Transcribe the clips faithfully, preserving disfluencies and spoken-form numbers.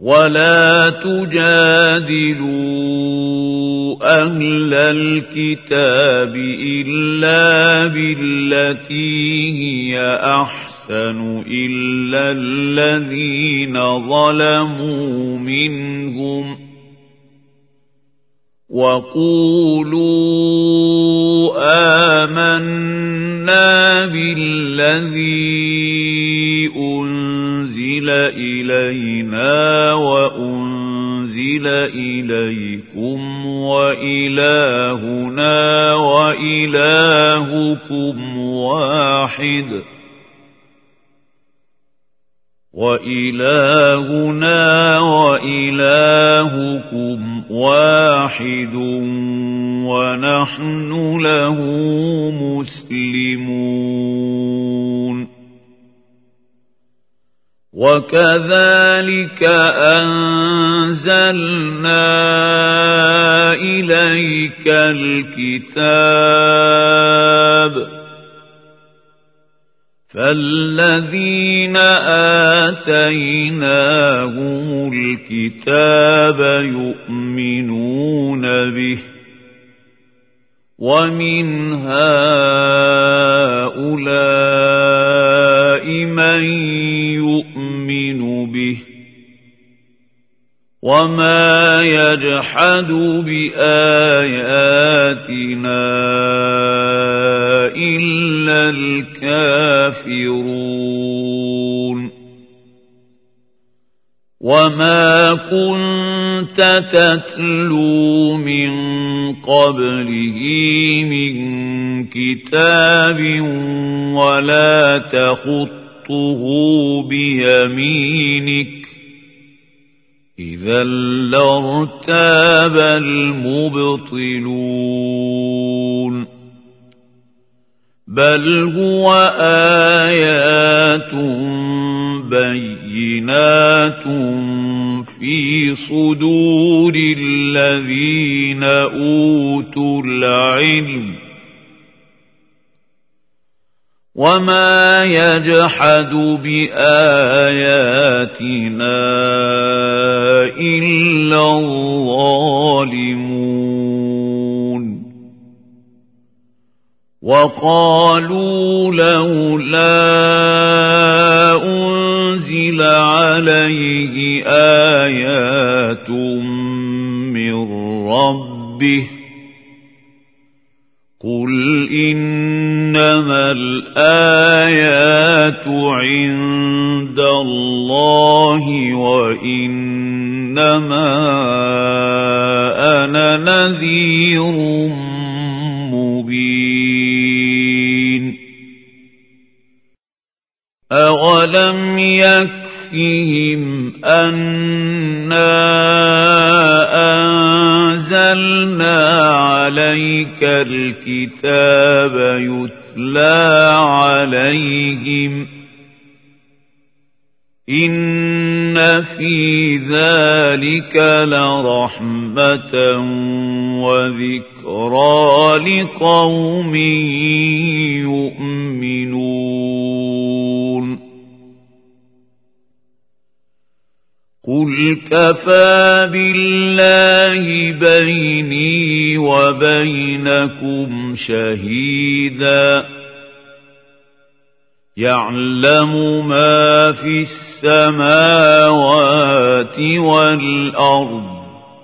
ولا تجادلوا أهل الكتاب إلا بالتي هي أحسن إلا الذين ظلموا منهم وقولوا آمنا بالذي أنزل إلينا وأنزل إليكم وإلهنا وإلهكم واحد وإلهنا وإلهكم واحد ونحن له مسلمون وكذلك أنزلنا إليك الكتاب فالذين آتيناهم الكتاب يؤمنون به ومن هؤلاء من يؤمن به وما يجحد بآياتنا إلا الكافرون وما كنت تتلو من قبله من كتاب ولا تخطه بيمينك إذا لارتاب المبطلون بل هو آيات بينات في صدور الذين أوتوا العلم وما يجحد بآياتنا إلا الظالمون وقالوا لولا أنزل عليه آيات من ربه قل إنما الآيات عند الله وإنما أنا نذير مبين أولم يكفهم أنا أنزلنا عليك الكتاب يتلى عليهم إن في ذلك لرحمة وذكرى لقوم يؤمنون قل كفى بالله بيني وبينكم شهيدا يعلم ما في السماوات والأرض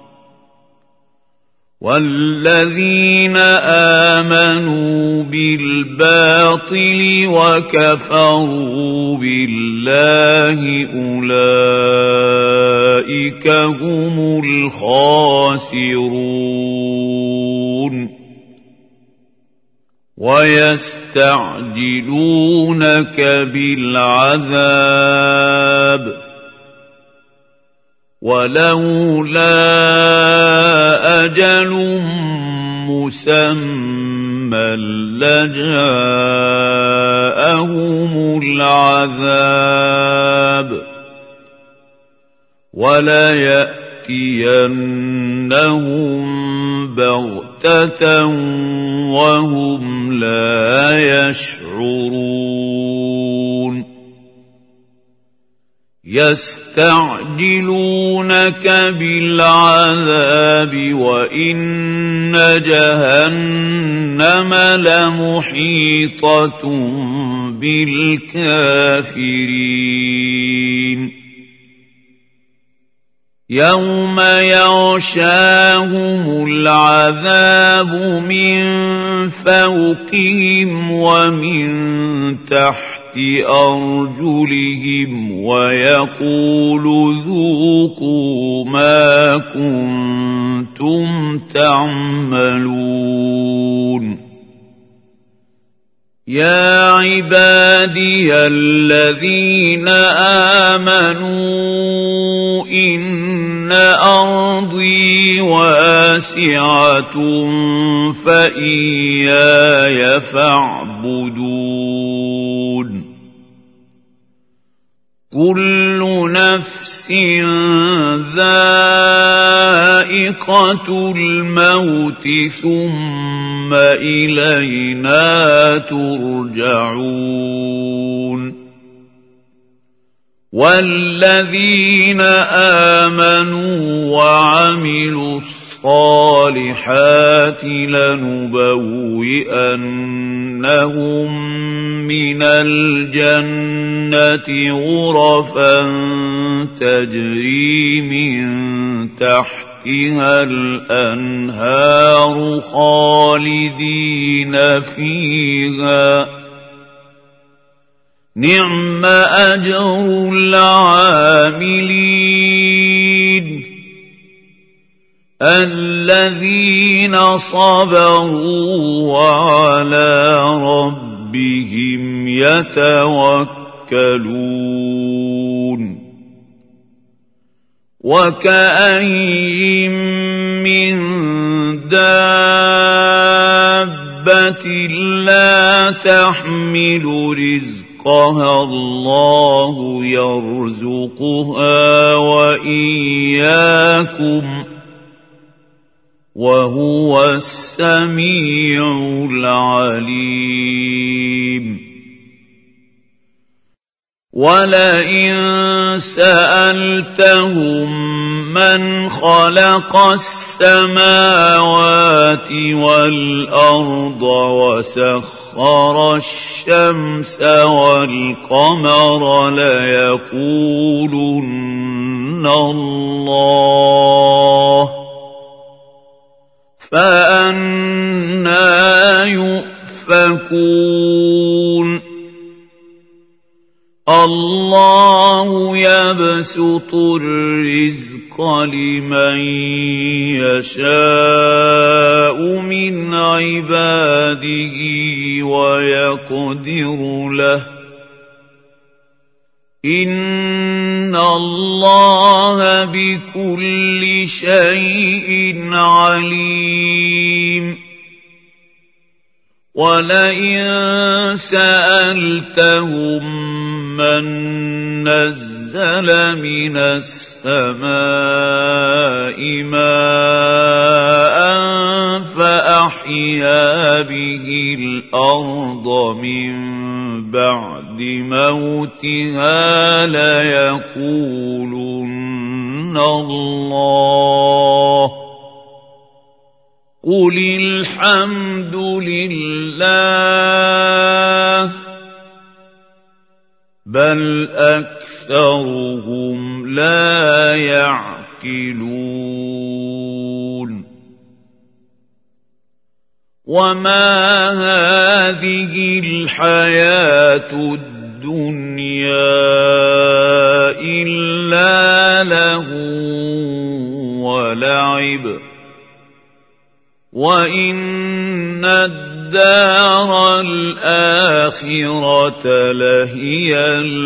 والذين آمنوا بالباطل وكفروا بالله أولئك هم الخاسرون ويستعجلونك بالعذاب ولولا أجل مسمى لجاءهم العذاب وليأتينهم بغتة وهم لا يشعرون يستعجلونك بالعذاب وإن جهنم لمحيطة بالكافرين يوم يغشاهم العذاب من فوقهم ومن تحت أرجلهم ويقول ذوقوا ما كنتم تعملون يا عبادي الذين آمنوا إن أرضي واسعة فإياي فاعبدون كل نفس ذائقة الموت ثم إلينا ترجعون والذين آمنوا وعملوا الصالحات لنبوئنهم من الجنة غرفا تجري من تحتها الأنهار خالدين فيها نعم أجر العاملين الذين صبروا وعلى ربهم يتوكلون وكأين من دابة لا تحمل رزقها الله يرزقها وإياكم وهو السميع العليم ولئن سألتهم من خلق السماوات والأرض وسخر الشمس والقمر ليقولن الله فأنى يؤفكون الله يبسط الرزق لمن يشاء من عباده ويقدر له إن الله بكل شيء عليم ولئن سألتهم من نزل من السماء ماء فأحيا به الأرض من بعد موتها ليقولن الله قل الحمد لله بل أكثرهم لا يعقلون وما هذه الحياة الدنيا إلا لهو ولعب وإن الدار الآخرة لهي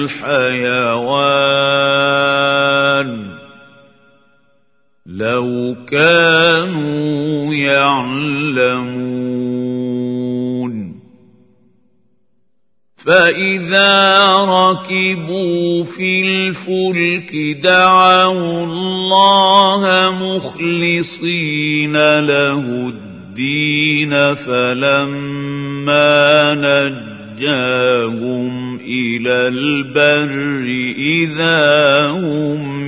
الحيوان لو كانوا يعلمون فإذا ركبوا في الفلك دعوا الله مخلصين له الدين فلما نجاهم إلى البر إذا هم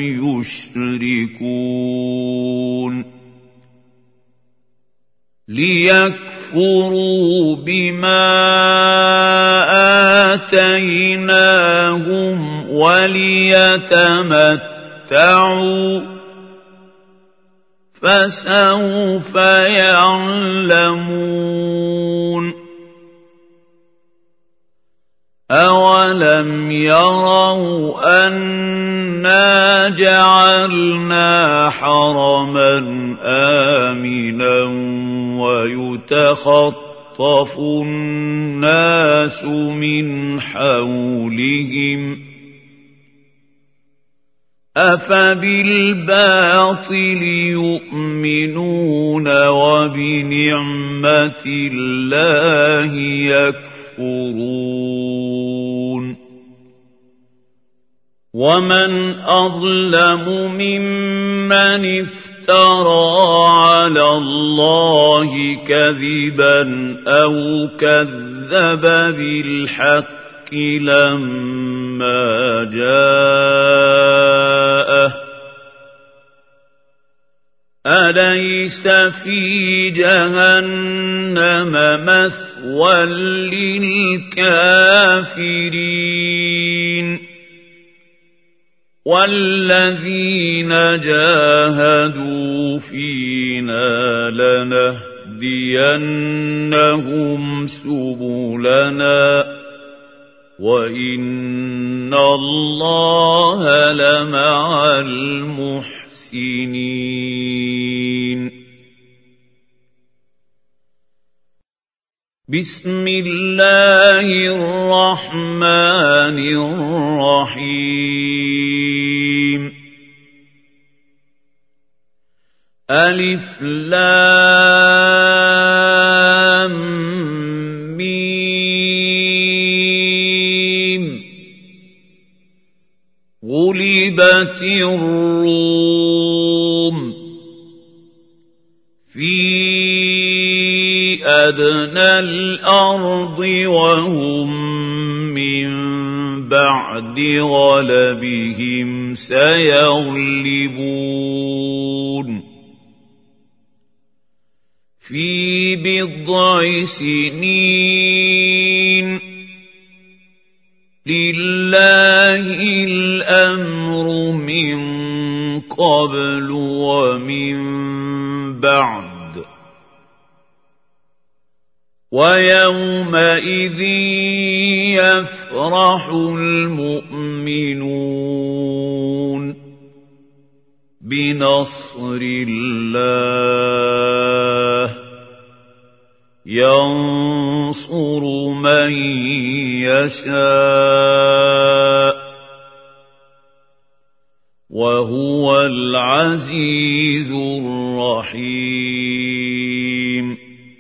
يشركون ليكفروا بما آتيناهم وليتمتعوا فسوف يعلمون أولم يروا أنا جعلنا حرما آمنا ويتخطف الناس من حولهم أفبالباطل يؤمنون وبنعمة الله يكفرون ومن أظلم ممن افترى على الله كذبا أو كذب بالحق لما جاءه أليس في جهنم مثوى للكافرين والذين جاهدوا فينا لنهدينهم سبلنا وإن الله لمع المحسنين بسم الله الرحمن الرحيم ألف لام ميم غلبت الروم في أدنى الأرض وهم من بعد غلبهم سيغلبون في بضع سنين لله الأمر من قبل ومن بعد ويومئذ يفرح المؤمنون بنصر الله ينصر من يشاء وهو العزيز الرحيم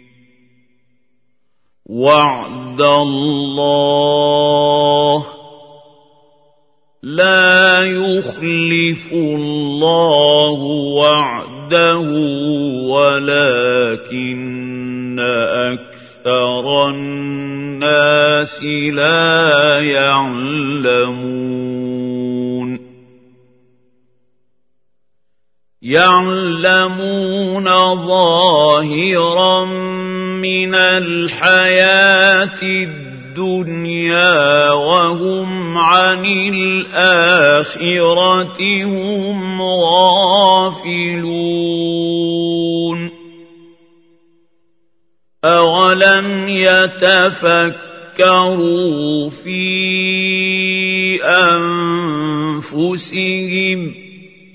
وعد الله لا يخلف الله وعده ولكن أكثر الناس لا يعلمون يعلمون ظاهرا من الحياة الدنيا وهم عن الآخرة هم غافلون أولم يتفكروا في أنفسهم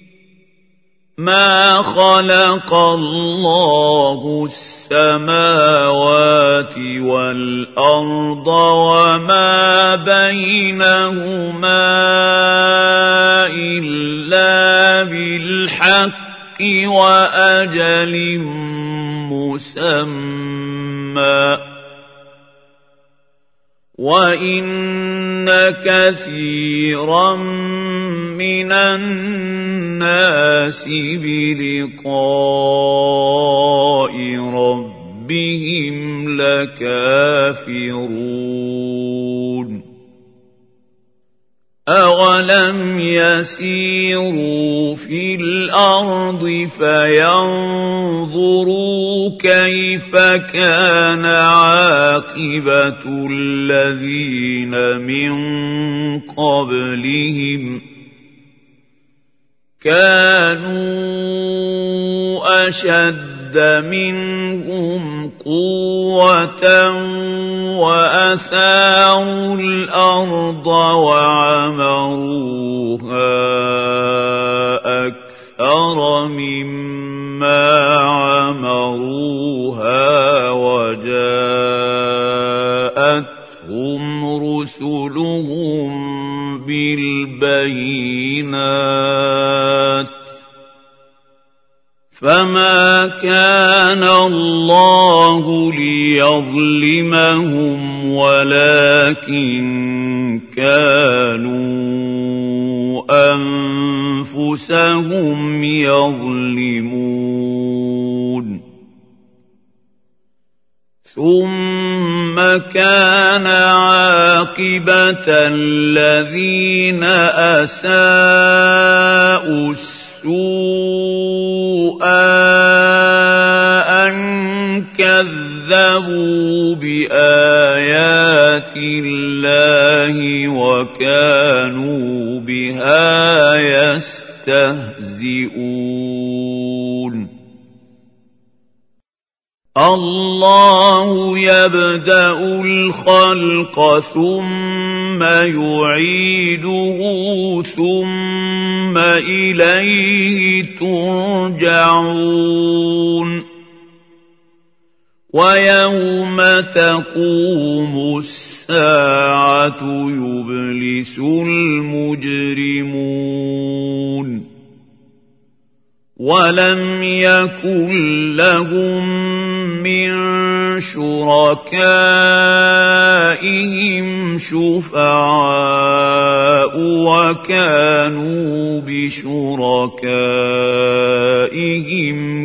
ما خلق الله السماوات والأرض وما بينهما إلا بالحق وأجل مسمى وإن كثيرا من الناس بلقاء ربهم لكافرون أَوَلَمْ يَسِيرُوا فِي الْأَرْضِ فَيَنظُرُوا كَيْفَ كَانَ عَاقِبَةُ الَّذِينَ مِن قَبْلِهِمْ كَانُوا أَشَدَّ مِنْهُمْ قُوَّةً وَأَثَارُوا الْأَرْضَ وَعَمَرُوهَا أَكْثَرَ مِمَّا عَمَرُوهَا وَجَاءَتْهُمْ رُسُلُهُم بِالْبَيِّنَاتِ فَمَا كَانَ اللَّهُ لِيَظْلِمَهُمْ وَلَكِن كَانُوا أَنفُسَهُمْ يَظْلِمُونَ ثُمَّ كَانَ عَاقِبَةَ الَّذِينَ أَسَاءُوا السُّوءَ أَن كَذَّبُوا بِآيَاتِ اللَّهِ وَكَانُوا بِهَا يَسْتَهْزِئُونَ اللَّهُ يَبْدَأُ الْخَلْقَ ثُمَّ يُعِيدُهُ ثُمَّ إِلَيْهِ تُرْجَعُونَ وَيَوْمَ تَقُومُ السَّاعَةُ يُبْلِسُ الْمُجْرِمُونَ وَلَمْ يَكُنْ لَهُم مِّن شُرَكَائِهِمْ شُفَعَاءُ وَكَانُوا بِشُرَكَائِهِمْ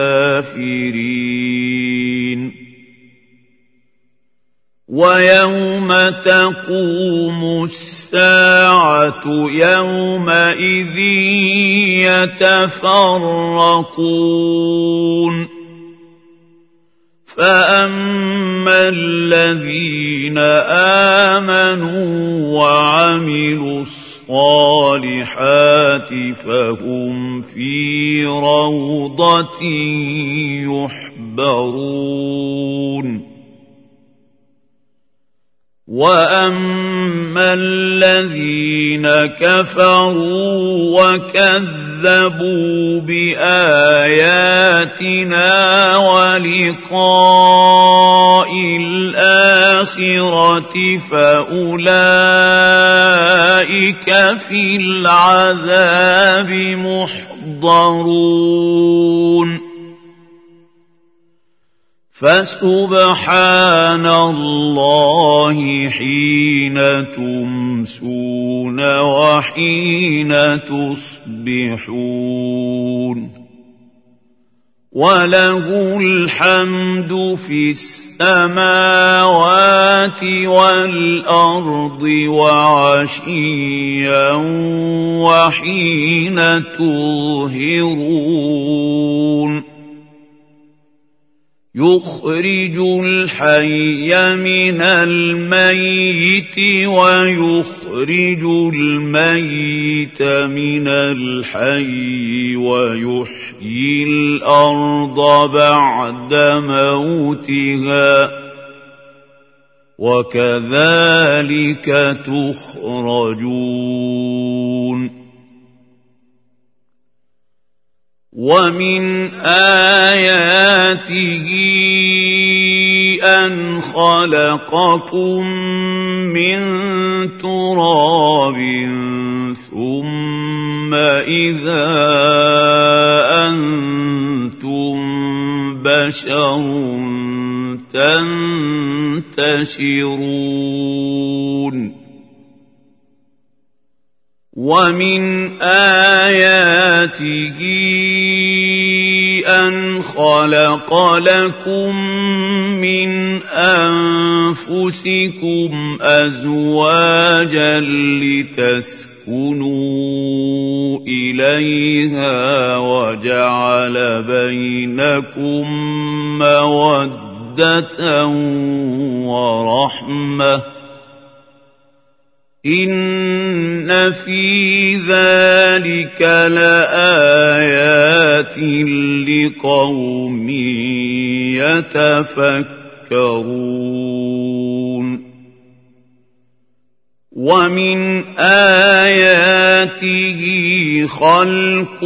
كَافِرِينَ وَيَوْمَ تَقُومُ السَّاعَةُ يَوْمَئِذٍ يَتَفَرَّقُونَ فَأَمَّا الَّذِينَ آمَنُوا وَعَمِلُوا الصَّالِحَاتِ فَهُمْ فِي رَوْضَةٍ يُحْبَرُونَ وَأَمَّا الَّذِينَ كَفَرُوا وَكَذَّبُوا بِآيَاتِنَا وَلِقَاءِ الْآخِرَةِ فَأُولَئِكَ فِي الْعَذَابِ مُحْضَرُونَ فَسُبْحَانَ اللَّهِ حِينَ تُمْسُونَ وَحِينَ تُصْبِحُونَ وَلَهُ الْحَمْدُ فِي السَّمَاوَاتِ وَالْأَرْضِ وَعَشِيًّا وَحِينَ تُظْهِرُونَ يُخْرِجُ الْحَيَّ مِنَ الْمَيِّتِ وَيُخْرِجُ الْمَيِّتَ مِنَ الْحَيِّ وَيُحْيِي الْأَرْضَ بَعْدَ مَوْتِهَا وَكَذَلِكَ تُخْرَجُونَ وَمِنْ آيَاتِهِ أَنْ خَلَقَكُم مِّن تُرَابٍ ثُمَّ إِذَا أَنتُم بَشَرٌ تَنتَشِرُونَ وَمِنْ آيَاتِهِ أن خلق لكم من أنفسكم أزواجا لتسكنوا إليها وجعل بينكم مودة ورحمة إن في ذلك لآيات لقوم يتفكرون ومن آياته خلق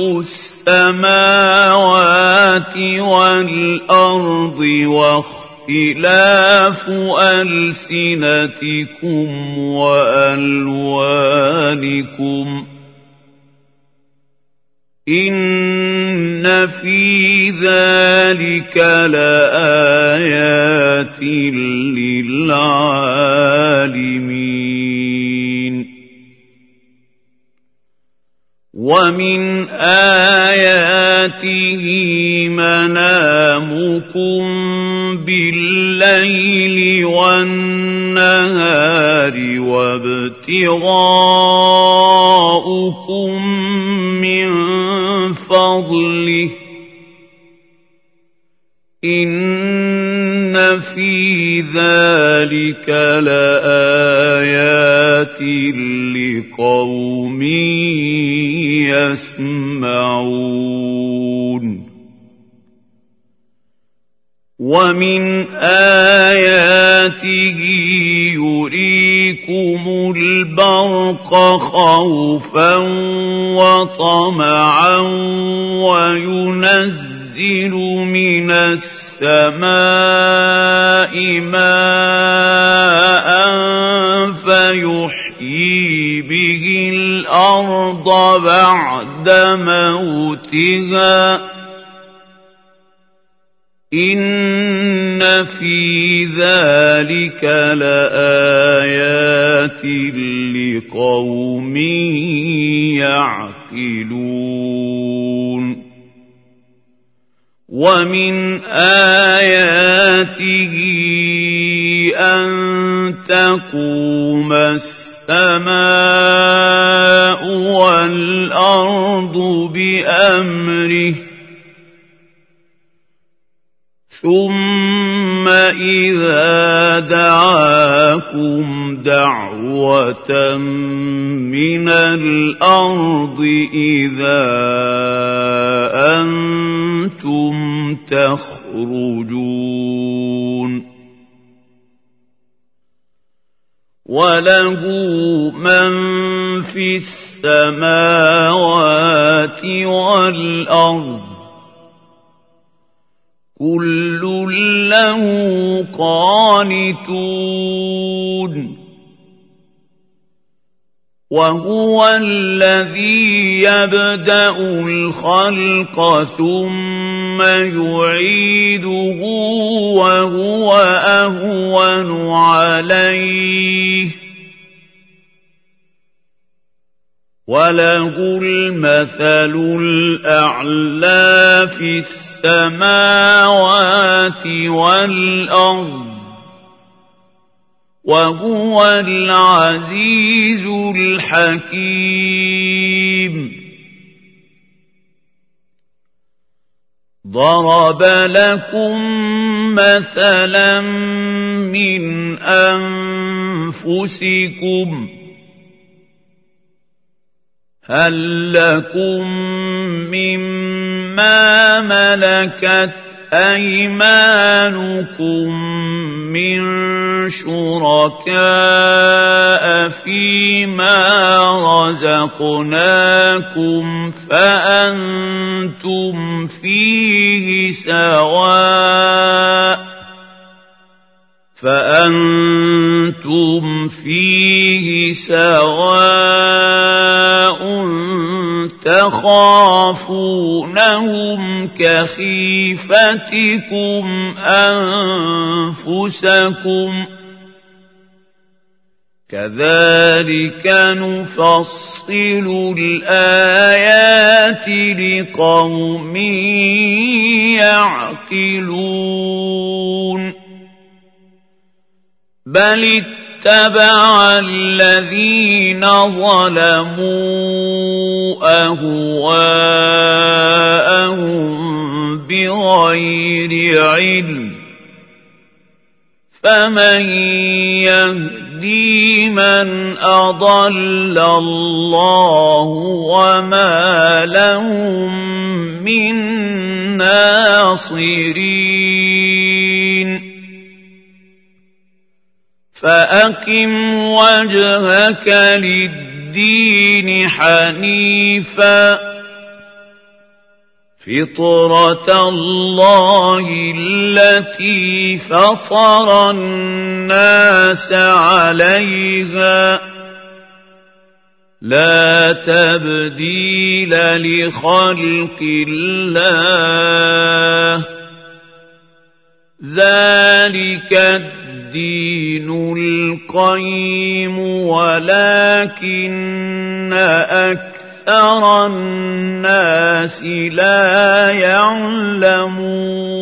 السماوات والأرض واختلاف ألسنتكم وألوانكم إن في ذلك لآيات للعالمين ومن آياته منامكم بالليل والنهار وابتغاؤكم من فضله إن في ذلك لآيات لقوم يسمعون ومن آياته يريكم البرق خوفا وطمعا وينزل من السماء ماء فيحيي به الأرض بعد موتها إن في ذلك لآيات لقوم يعقلون ومن آياته أن تقوم السماء والأرض بأمره ثم إذا دعاكم دعوة من الأرض إذا أنتم تخرجون وله من في السماوات والأرض كل له قانتون وهو الذي يبدأ الخلق ثم يعيده وهو أهون عليه وله المثل الأعلى في السماوات والأرض وهو العزيز الحكيم ضرب لكم مثلا من أنفسكم هل لكم مما ملكت أيمانكم من شركاء فيما رزقناكم فأنتم فيه سواء فأنتم فيه سواء تخافونهم كخيفتكم أنفسكم كذلك نفصل الآيات لقوم يعقلون بل اتبع الذين ظلموا أهواءهم بغير علم فمن يهدي من أضل الله وما لهم من ناصرين فأقم وجهك للدين حنيفا فطرة الله التي فطر الناس عليها لا تبديل لخلق الله ذلك الدين القيم ولكن أكثر الناس لا يعلمون